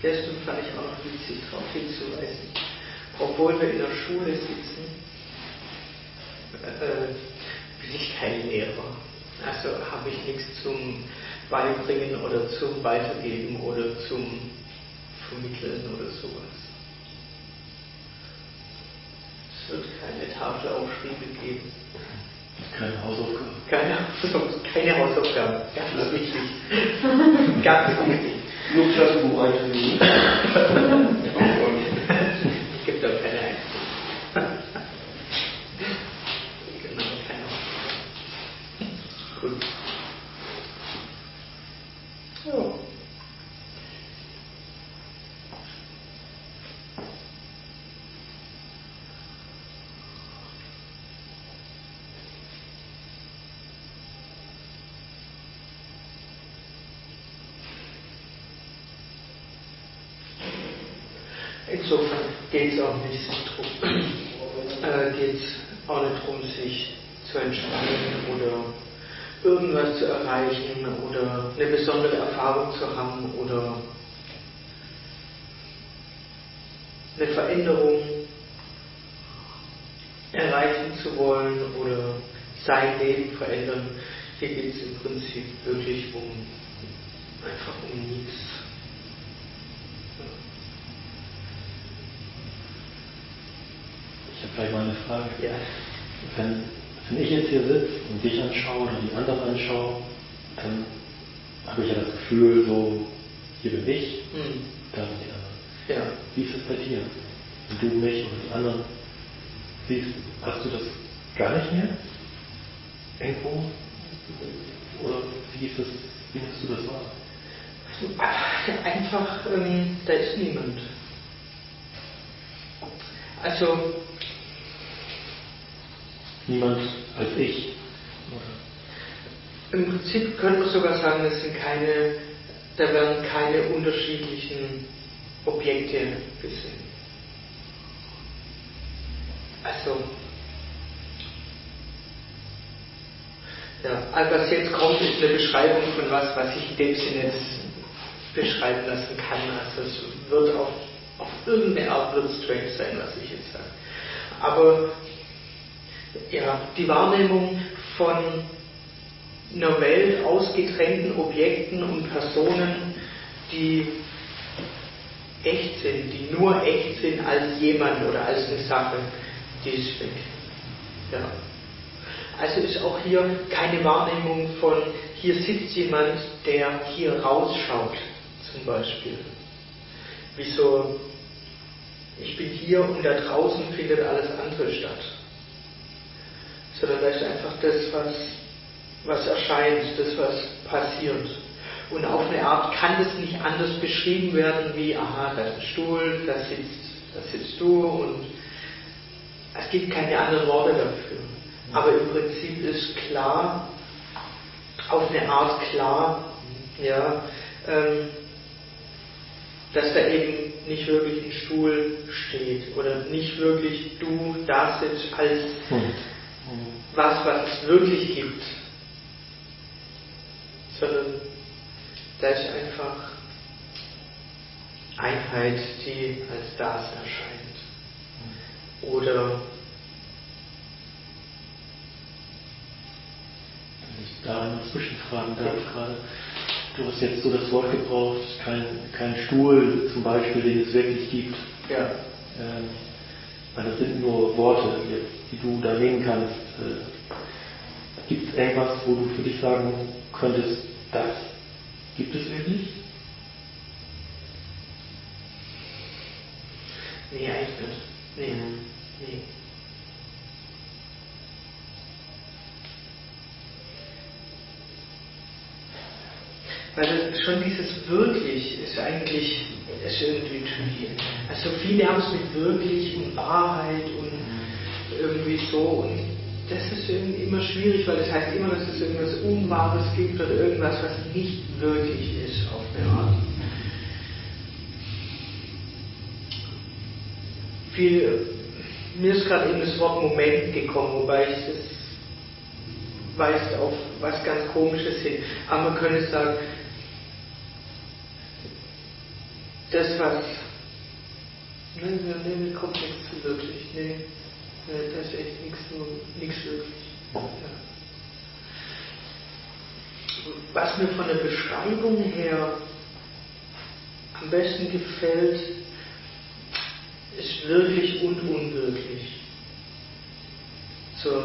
Das fand ich auch noch witzig, darauf hinzuweisen. Obwohl wir in der Schule sitzen, bin ich kein Lehrer. Also habe ich nichts zum Beibringen oder zum Weitergeben oder zum Vermitteln oder sowas. Es wird keine Tafelaufschriebe geben. Keine Hausaufgaben. Keine Hausaufgaben. Ganz wichtig. Ganz wichtig. Nur Klassenbucheinstellungen. Es gibt auch keine Einstellungen. Genau, keine Hausaufgaben. Gut. So. Insofern geht es auch nicht darum, sich zu entspannen oder irgendwas zu erreichen oder eine besondere Erfahrung zu haben oder eine Veränderung erreichen zu wollen oder sein Leben verändern. Hier geht es im Prinzip wirklich einfach um nichts. Ich habe vielleicht mal eine Frage. Ja. Wenn ich jetzt hier sitze und dich anschaue oder die anderen anschaue, dann habe ich ja das Gefühl, so, hier bin ich, da sind die anderen. Ja. Wie ist es bei dir? Wenn du mich und die anderen siehst, hast du das gar nicht mehr? Irgendwo? Oder wie nimmst du das wahr? Einfach, da ist niemand. Also niemand als ich. Im Prinzip könnte man sogar sagen, da werden keine unterschiedlichen Objekte gesehen. Also, ja, was jetzt kommt, ist eine Beschreibung von was ich in dem Sinne jetzt beschreiben lassen kann. Also es wird auf irgendeine Art wird strange sein, was ich jetzt sage. Aber ja, die Wahrnehmung von einer Welt aus getrennten Objekten und Personen, die echt sind, die nur echt sind als jemand oder als eine Sache, die ist weg. Ja. Also ist auch hier keine Wahrnehmung von, hier sitzt jemand, der hier rausschaut, zum Beispiel. Wieso, ich bin hier und da draußen findet alles andere statt. Sondern da ist einfach das, was erscheint, das, was passiert. Und auf eine Art kann das nicht anders beschrieben werden wie, aha, da ist ein Stuhl, da sitzt du und es gibt keine anderen Worte dafür. Aber im Prinzip ist klar, auf eine Art klar, ja, dass da eben nicht wirklich ein Stuhl steht oder nicht wirklich du da sitzt als was es wirklich gibt, sondern da ist einfach Einheit, die als das erscheint. Oder wenn ich da einmal zwischenfragen darf gerade, du hast jetzt so das Wort gebraucht, kein Stuhl zum Beispiel, den es wirklich gibt. ja. Weil das sind nur Worte, die du da nehmen kannst. Gibt es irgendwas, wo du für dich sagen könntest, das gibt es wirklich? Nee, eigentlich nicht. Nee. Weil schon dieses wirklich ist irgendwie tricky. Also viele haben es mit wirklich und Wahrheit und irgendwie so und das ist irgendwie immer schwierig, weil das heißt immer, dass es irgendwas Unwahres gibt oder irgendwas, was nicht wirklich ist auf eine Art. Mir ist gerade eben das Wort Moment gekommen, wobei ich das weist auf was ganz Komisches hin. Aber man könnte sagen, das, was. Nee, mir kommt nichts zu wirklich. Nee, das ist echt nichts wirklich. Ja. Was mir von der Beschreibung her am besten gefällt, ist wirklich und unwirklich. So.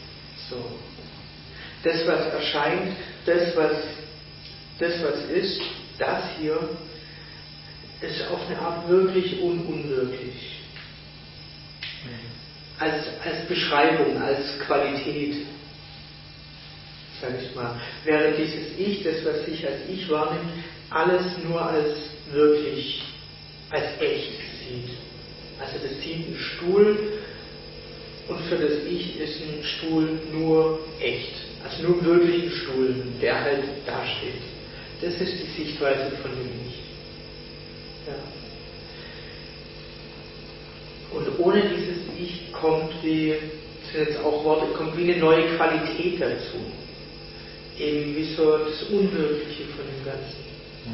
Das, was erscheint, das, was ist, das hier, ist auf eine Art wirklich und unwirklich. Als Beschreibung, als Qualität, sage ich mal. Während dieses Ich, das, was sich als Ich wahrnimmt, alles nur als wirklich, als echt sieht. Also das sieht einen Stuhl und für das Ich ist ein Stuhl nur echt. Also nur wirklich ein Stuhl, der halt dasteht. Das ist die Sichtweise von dem Ich. Ja. Und ohne dieses Ich kommt wie, das sind jetzt auch Worte, kommt wie eine neue Qualität dazu. Eben wie so das Unwirkliche von dem Ganzen.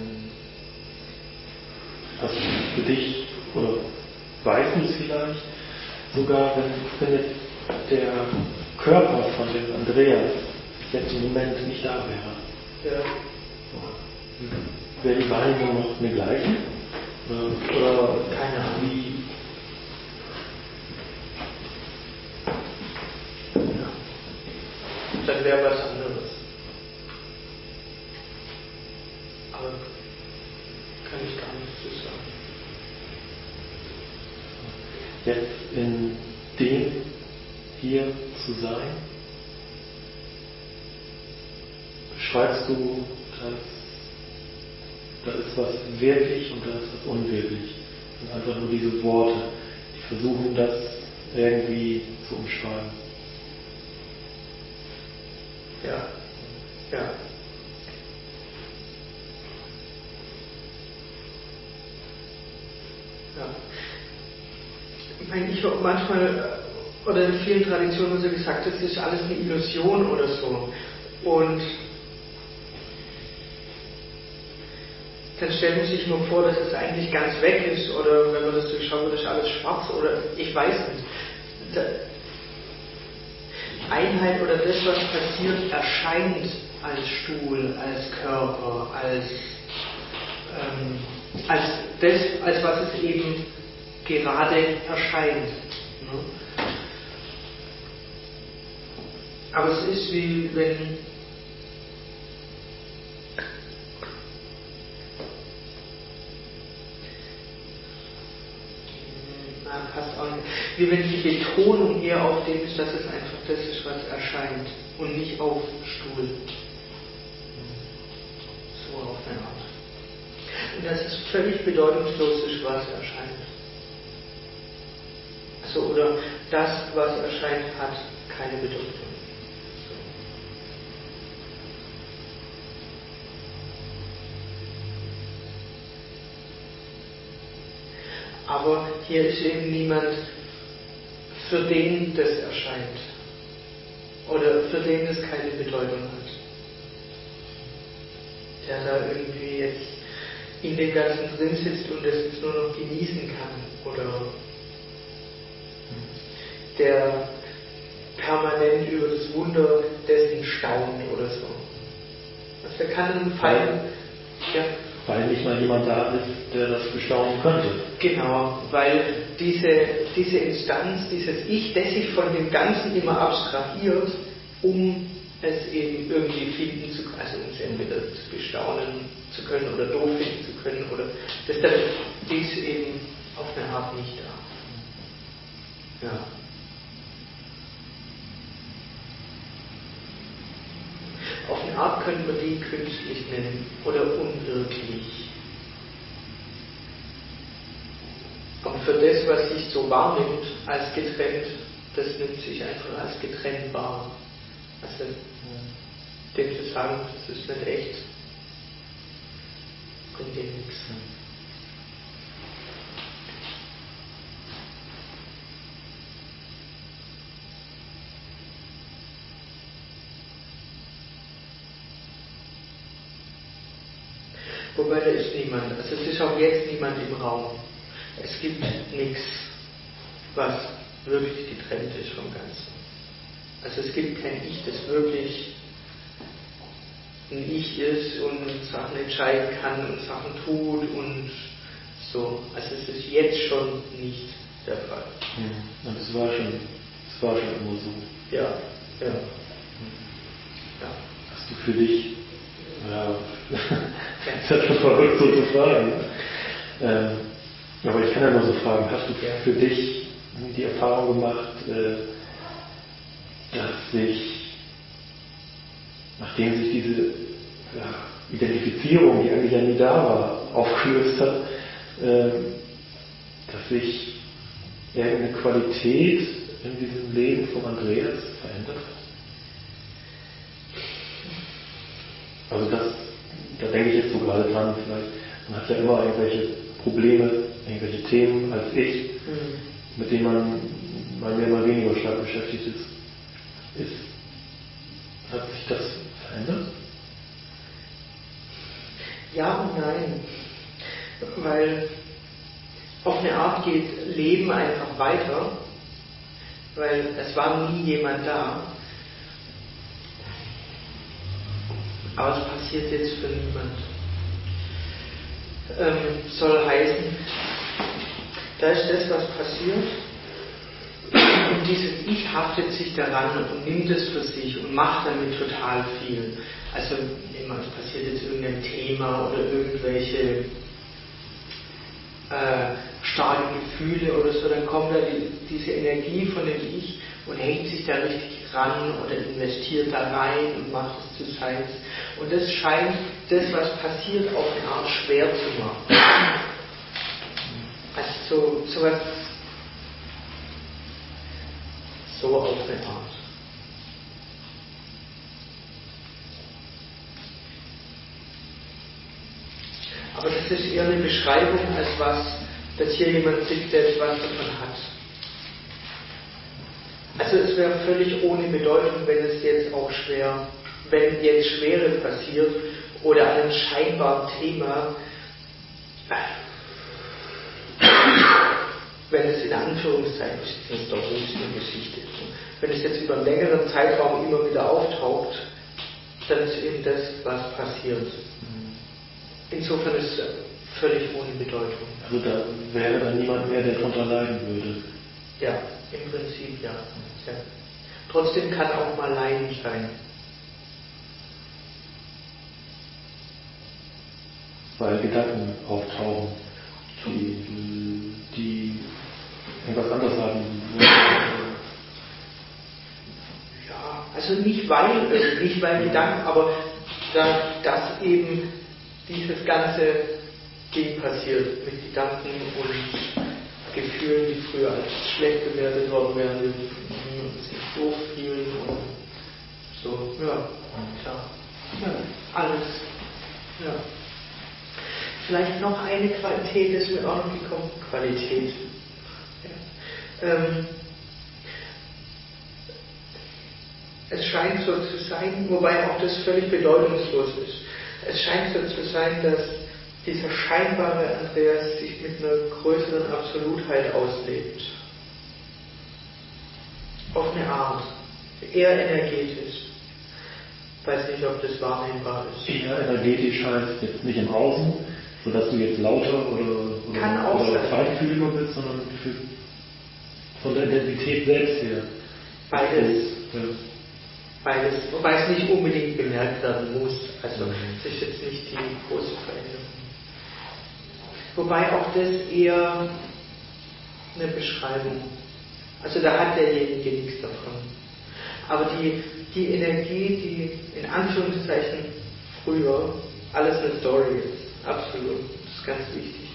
Also für dich, oder weißt du es vielleicht, sogar wenn jetzt der Körper von dem Andreas jetzt im Moment nicht da wäre, Ja. wäre die Wahrnehmung noch eine gleiche? Oder Keine Ahnung. wie? Ja. Dann wäre was anderes. Aber kann ich gar nichts zu sagen. Jetzt in dem hier zu sein, beschreibst du, dass da ist was wirklich und da ist was unwirklich. Das sind einfach nur diese Worte, die versuchen, das irgendwie zu umschreiben. Ja. Ja. Ja. Ich meine, ich habe manchmal, oder in vielen Traditionen so gesagt, das ist alles eine Illusion oder so. Und dann stellt man sich nur vor, dass es eigentlich ganz weg ist, oder wenn man das so schaut, wird, ist alles schwarz, oder ich weiß nicht. Einheit oder das, was passiert, erscheint als Stuhl, als Körper, als was es eben gerade erscheint. Ne? Aber es ist wie wenn passt auch nicht. Wie wenn die Betonung eher auf dem ist, dass es einfach das ist, was erscheint und nicht auf Stuhl. So auf eine Art. Und dass es völlig bedeutungslos ist, was erscheint. Also, oder das, was erscheint, hat keine Bedeutung. Aber hier ist eben niemand, für den das erscheint. Oder für den das keine Bedeutung hat. Der da irgendwie jetzt in dem Ganzen drin sitzt und das jetzt nur noch genießen kann. Oder der permanent über das Wunder dessen staunt oder so. Also der kann einen Fall... Ja. Weil nicht mal jemand da ist, der das bestaunen könnte. Genau, weil diese Instanz, dieses Ich, das sich von dem Ganzen immer abstrahiert, um es eben irgendwie finden zu können, also um es entweder zu bestaunen zu können oder doof finden zu können, oder das ist eben auf eine Art nicht da. Ja. Auf eine Art könnte man die künstlich nennen oder unwirklich. Und für das, was sich so wahrnimmt als getrennt, das nimmt sich einfach als getrennt wahr. Also dem zu sagen, das ist nicht echt, bringt dem nichts. Wobei da ist niemand, also es ist auch jetzt niemand im Raum. Es gibt nichts, was wirklich getrennt ist vom Ganzen. Also es gibt kein Ich, das wirklich ein Ich ist und Sachen entscheiden kann und Sachen tut und so. Also es ist jetzt schon nicht der Fall. Und es war schon immer so. Ja. Hast du für dich, ist ja schon verrückt so zu fragen, aber ich kann ja nur so fragen, hast du für dich die Erfahrung gemacht, dass sich, nachdem sich diese Identifizierung, die eigentlich ja nie da war, aufgelöst hat, dass sich irgendeine Qualität in diesem Leben von Andreas verändert hat? Also da denke ich jetzt so gerade dran, vielleicht, man hat ja immer irgendwelche Probleme, irgendwelche Themen als Ich, mit denen man mal mehr, mal weniger stark beschäftigt ist. Hat sich das verändert? Ja und nein. Weil auf eine Art geht Leben einfach weiter, weil es war nie jemand da. Aber es passiert jetzt für niemand. Soll heißen, da ist das, was passiert. Und dieses Ich haftet sich daran und nimmt es für sich und macht damit total viel. Also immer, es passiert jetzt irgendein Thema oder irgendwelche starke Gefühle oder so, dann kommt da diese Energie von dem Ich und hängt sich da richtig ran oder investiert da rein und macht es zu seins. Und das scheint das, was passiert, auf eine Art schwer zu machen. Also sowas so auf eine Art. Aber das ist eher eine Beschreibung, als was, dass hier jemand sieht, der etwas davon hat. Also es wäre völlig ohne Bedeutung, wenn es jetzt auch wenn jetzt Schwere passiert oder ein scheinbar Thema, wenn es in Anführungszeichen ist, das doch nicht eine Geschichte. Wenn es jetzt über einen längeren Zeitraum immer wieder auftaucht, dann ist eben das, was passiert. Insofern ist es völlig ohne Bedeutung. Also da wäre dann niemand mehr, der darunter leiden würde. Ja, im Prinzip ja. Trotzdem kann auch mal Leiden sein. Weil Gedanken auftauchen, die irgendwas anderes haben. Ja, also nicht weil Gedanken, aber dass eben dieses ganze Ding passiert mit Gedanken und Gefühlen, die früher als schlecht bewertet worden wären, die sich doof fühlen und so, ja, klar. Ja, alles. Ja. Vielleicht noch eine Qualität ist mir auch noch gekommen. Qualität. Ja. Es scheint so zu sein, wobei auch das völlig bedeutungslos ist. Es scheint so zu sein, dass dieser scheinbare Andreas sich mit einer größeren Absolutheit auslebt. Auf eine Art. Eher energetisch. Ich weiß nicht, ob das wahrnehmbar ist. Eher energetisch heißt jetzt nicht im Außen, sodass du jetzt lauter oder feinfühliger bist, sondern von der Identität selbst her. Beides. Ja. Beides. Wobei es nicht unbedingt bemerkt werden muss. Also es ist jetzt nicht die große Veränderung. Wobei auch das eher eine Beschreibung. Also da hat derjenige nichts davon. Aber die Energie, die in Anführungszeichen früher alles eine Story ist, absolut, das ist ganz wichtig.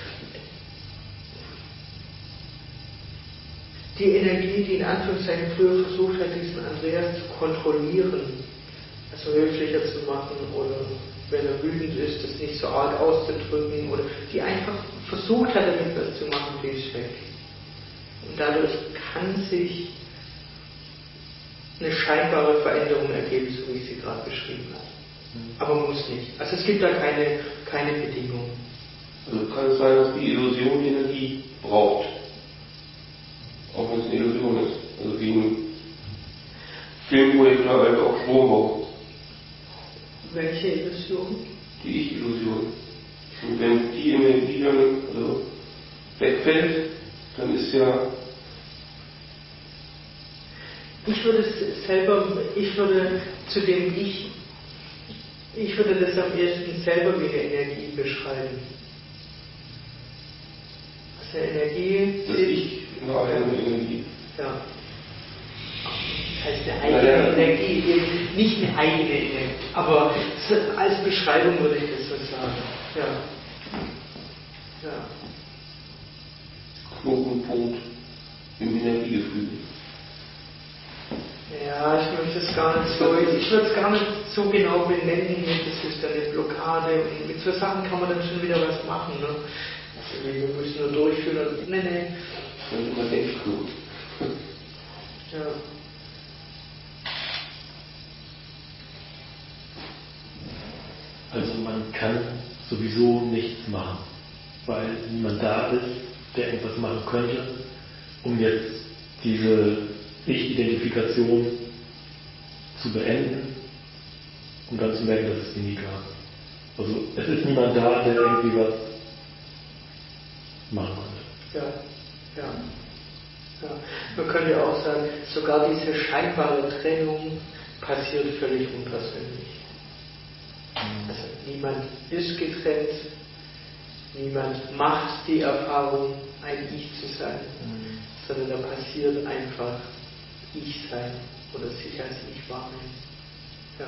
Die Energie, die in Anführungszeichen früher versucht hat, diesen Andreas zu kontrollieren, also höflicher zu machen oder wenn er wütend ist, das nicht so arg auszudrücken oder die einfach versucht hat, damit was zu machen, die ist weg. Und dadurch kann sich eine scheinbare Veränderung ergeben, so wie ich sie gerade beschrieben habe. Aber muss nicht. Also es gibt da keine Bedingung. Also kann es sein, dass die Illusion Energie braucht? Auch wenn es eine Illusion ist. Also wie ein Filmprojektor halt auch Strom braucht. Welche Illusion? Die Ich-Illusion. Und wenn die Energie dann also wegfällt, dann ist ja... Ich würde zu dem ich würde das am ersten selber wie eine Energie beschreiben. Also Energie... Das Ich war eine Energie. Ja. Das heißt eine eigene Energie, nicht eine eigene Energie, aber als Beschreibung würde ich das so sagen. Ja. Knotenpunkt im Energiegefühl. Ja, ich würde es gar nicht so genau benennen, das ist eine Blockade und mit so Sachen kann man dann schon wieder was machen. Ne? Also wir müssen nur durchführen und nee. Das ist immer echt gut. Ja. Also man kann sowieso nichts machen, weil niemand da ist, der irgendwas machen könnte, um jetzt diese Ich-Identifikation zu beenden, um dann zu merken, dass es die nie gab. Also es ist niemand da, der irgendwie was machen konnte. Ja. Man könnte ja auch sagen, sogar diese scheinbare Trennung passiert völlig unpersönlich. Also niemand ist getrennt, niemand macht die Erfahrung, ein Ich zu sein, sondern da passiert einfach Ich sein oder sich als Ich wahrnehmen. Ja.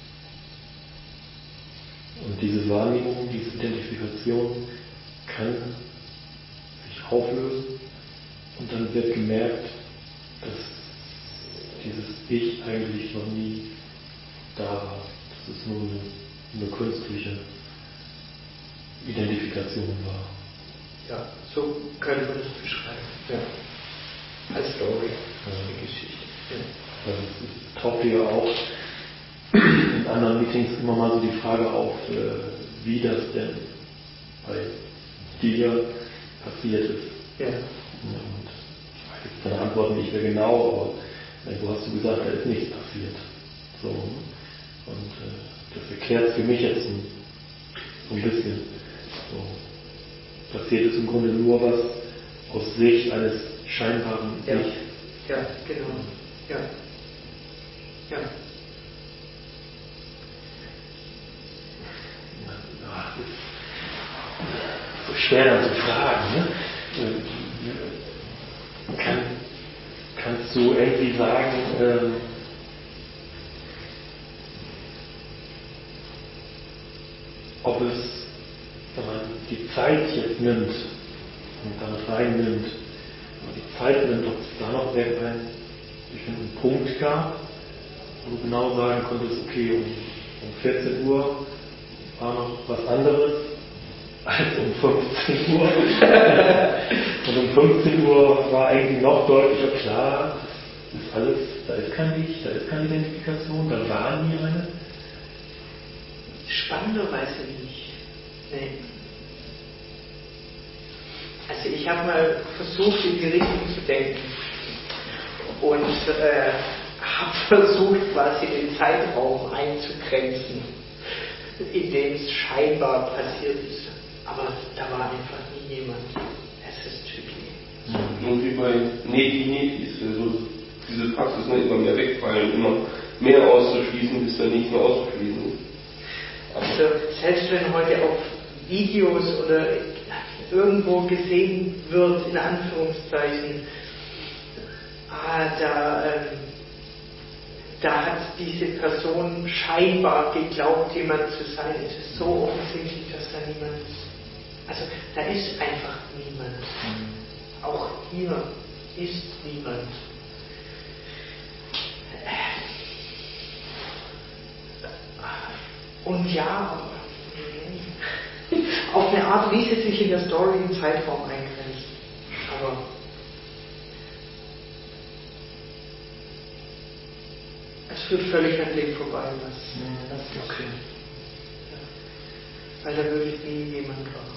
Und diese Wahrnehmung, diese Identifikation kann sich auflösen und dann wird gemerkt, dass dieses Ich eigentlich noch nie da war. Dass es nur eine künstliche Identifikation war. Ja, so könnte man das beschreiben. Ja. Als Story, als Geschichte. Ja. Also es tauchte ja auch in anderen Meetings immer mal so die Frage auf, wie das denn bei dir passiert ist. Ja. Und ich weiß jetzt deine Antwort nicht mehr genau, aber wo hast du gesagt, da ist nichts passiert. So. Und das erklärt für mich jetzt so ein bisschen. So. Passiert ist im Grunde nur was aus Sicht eines scheinbaren Ich. Ja, genau. Ja. Das ist so schwer dann zu fragen. Ne? Kannst du irgendwie sagen, ob es, wenn man die Zeit jetzt nimmt und dann reinnimmt, wenn man die Zeit nimmt, ob es da noch irgendeinen bestimmten Punkt gab, wo du genau sagen konntest, okay, um 14 Uhr war noch was anderes als um 15 Uhr. Und um 15 Uhr war eigentlich noch deutlicher klar, das ist alles, da ist kein Ich, da ist keine Identifikation, da war nie eine. Spannenderweise nicht. Nee. Also ich habe mal versucht, in die Richtung zu denken und habe versucht, quasi den Zeitraum einzugrenzen, in dem es scheinbar passiert ist. Aber da war einfach nie jemand. Es ist tricky. Und wie bei Neti ist also diese Praxis immer mehr wegfallen, immer mehr auszuschließen, bis dann nicht mehr auszuschließen ist. Also selbst wenn heute auf Videos oder irgendwo gesehen wird, in Anführungszeichen, da hat diese Person scheinbar geglaubt, jemand zu sein. Es ist so offensichtlich, dass da niemand ist. Also da ist einfach niemand. Auch hier ist niemand. Und ja, auf eine Art ließ es sich in der Story einen Zeitraum eingrenzen. Aber es führt völlig an dem vorbei, was okay. Ja. Weil da wirklich nie jemand war.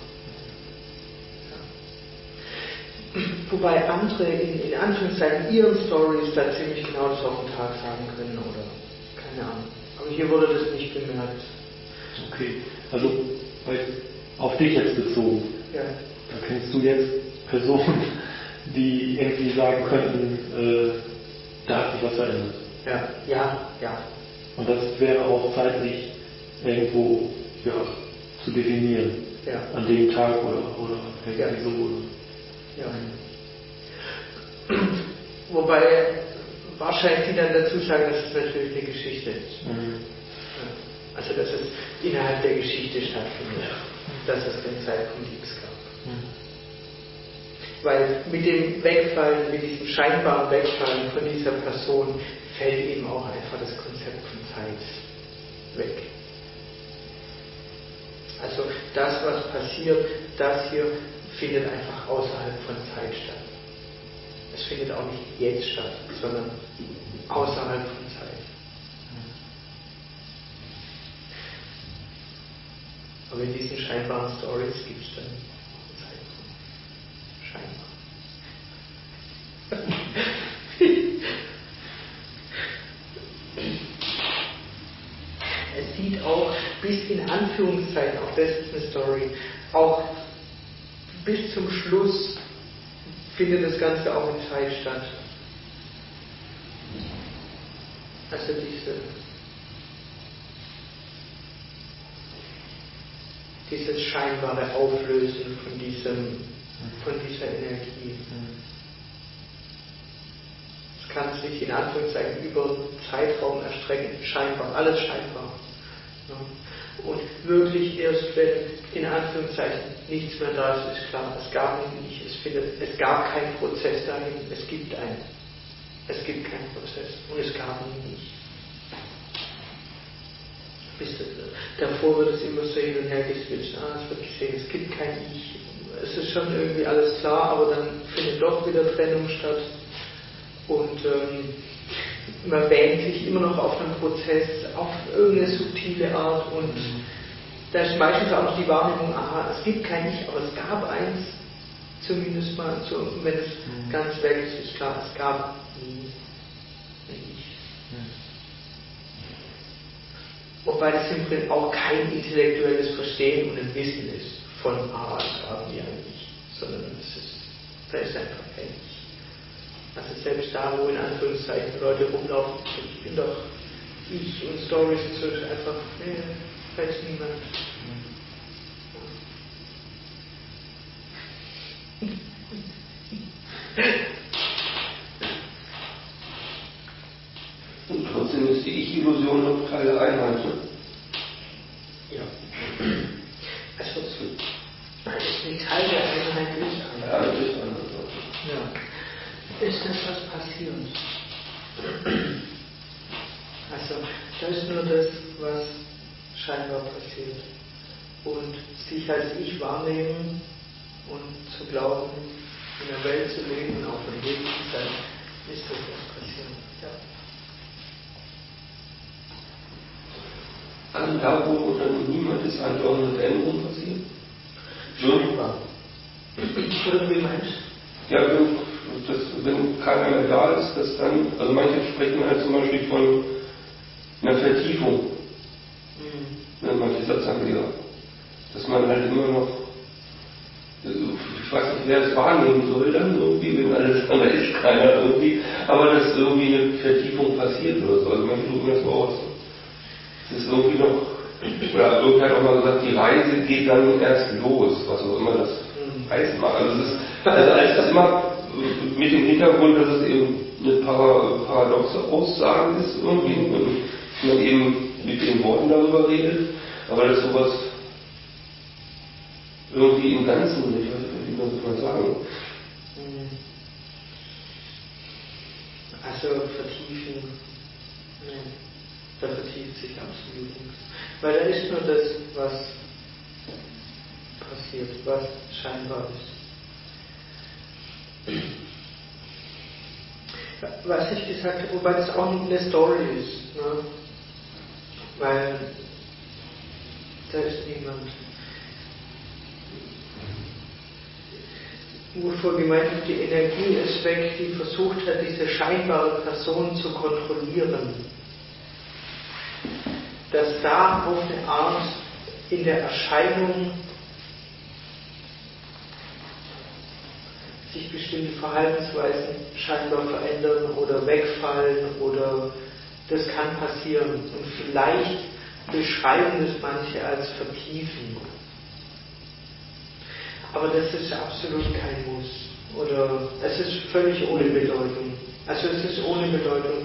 Ja. Wobei andere in Anführungszeichen ihren Stories da ziemlich genau das auf den Tag sagen können oder keine Ahnung. Aber hier wurde das nicht bemerkt. Okay, also auf dich jetzt bezogen. Ja. Da kennst du jetzt Personen, die irgendwie sagen könnten, da hat sich was verändert. Ja. Und das wäre auch zeitlich irgendwo zu definieren. Ja. An dem Tag oder irgendwie so. Ja. Wobei wahrscheinlich die dann dazu sagen, dass es natürlich eine Geschichte ist. Mhm. Ja. Also dass es innerhalb der Geschichte stattfindet. Ja. Dass es den Zeitpunkt X gab. Mhm. Weil mit dem Wegfallen, mit diesem scheinbaren Wegfallen von dieser Person fällt eben auch einfach das Konzept von Zeit weg. Also das, was passiert, das hier findet einfach außerhalb von Zeit statt. Es findet auch nicht jetzt statt, sondern außerhalb von Zeit. Aber in diesen scheinbaren Stories gibt es dann Zeit. Scheinbar. Es sieht auch bis in Anführungszeichen, auch das ist eine Story, auch bis zum Schluss findet das Ganze auch in Zeit statt. Also dieses scheinbare Auflösen von dieser Energie. Es kann sich in Anführungszeichen über einen Zeitraum erstrecken, scheinbar, alles scheinbar. Und wirklich erst, wenn in Anführungszeichen nichts mehr da ist, ist klar, es gab ihn nicht, es gab keinen Prozess dahin, es gibt einen. Es gibt keinen Prozess und es gab ihn nicht. Davor wird es immer so hin und her geswitcht. Es wird gesehen, es gibt kein Ich. Es ist schon irgendwie alles klar, aber dann findet doch wieder Trennung statt. Und man wähnt sich immer noch auf einen Prozess, auf irgendeine subtile Art. Und da ist meistens auch noch die Wahrnehmung, es gibt kein Ich, aber es gab eins. Zumindest mal, so, wenn es ganz weg ist klar, es gab nie ein Ich. Wobei das im Prinzip auch kein intellektuelles Verstehen und ein Wissen ist von es gab nie ein Ich, sondern da ist einfach kein Ich. Also selbst da, wo in Anführungszeichen Leute rumlaufen, ich bin doch ich und Stories und so, ist einfach, da ist niemand. Und trotzdem ist die Ich-Illusion noch Teil der Einheit. Ne? Ja. Also es ist nicht Teil der Einheit, ist Ja, das ist anders. Ja. Ist das, was passiert? Also, da ist nur das, was scheinbar passiert. Und sich als Ich wahrnehmen und zu glauben, in der Welt zu leben und auf dem Weg zu sein, ist das, was passiert. Ja. Also da, wo dann niemand ist, eigentlich auch eine Veränderung passiert? Scheinbar. Oder wie meinst du? Ja, wenn keiner mehr da ist, dass dann, also manche sprechen halt zum Beispiel von einer Vertiefung. Manche Satzanleger. Dass man halt immer noch, ich weiß nicht, wer es wahrnehmen soll dann irgendwie, wenn alles andere ist, keiner irgendwie, aber dass irgendwie eine Vertiefung passiert oder so. Also manche drücken das so aus. Es ist irgendwie noch, oder irgendwer hat auch mal gesagt, die Reise geht dann erst los, was auch immer das heißen mag. Also es ist immer mit dem Hintergrund, dass es eben eine paradoxe Aussage ist irgendwie, wenn man eben mit den Worten darüber redet, aber dass sowas irgendwie im Ganzen, ich weiß nicht, wie man das mal sagen. Also vertiefen, da vertieft sich absolut nichts. Weil da ist nur das, was passiert, was scheinbar ist. Was ich gesagt habe, wobei das auch eine Story ist, ne? Weil da ist niemand. Wovor gemeint wird, die Energie ist weg, die versucht hat, diese scheinbare Person zu kontrollieren. Dass da auf eine Art in der Erscheinung sich bestimmte Verhaltensweisen scheinbar verändern oder wegfallen oder das kann passieren. Und vielleicht beschreiben das manche als vertiefen. Aber das ist absolut kein Muss. Oder es ist völlig ohne Bedeutung. Also es ist ohne Bedeutung.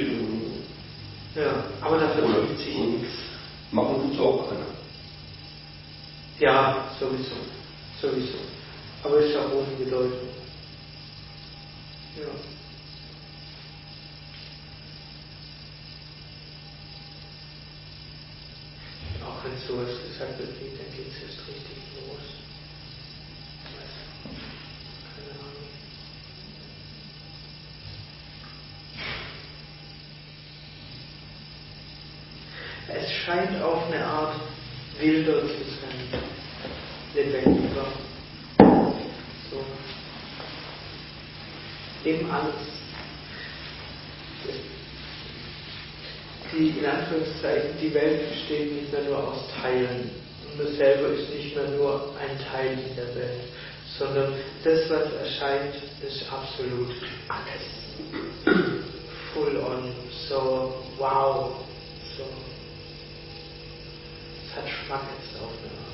Ja, aber da vertieft sich nichts. Machen tut's auch keiner. Ja, sowieso. Aber es ist auch ohne Bedeutung. Ja. Auch wenn sowas gesagt wird, dann geht es erst richtig los. Keine Ahnung. Es scheint auf eine Art wilder zu sein, lebendiger. So. Dem alles. In Anführungszeichen, die Welt besteht nicht mehr nur aus Teilen. Und das selber ist nicht mehr nur ein Teil in der Welt, sondern das, was erscheint, ist absolut alles. Full on. So, wow. So. Es hat Schmack jetzt auf eine Art.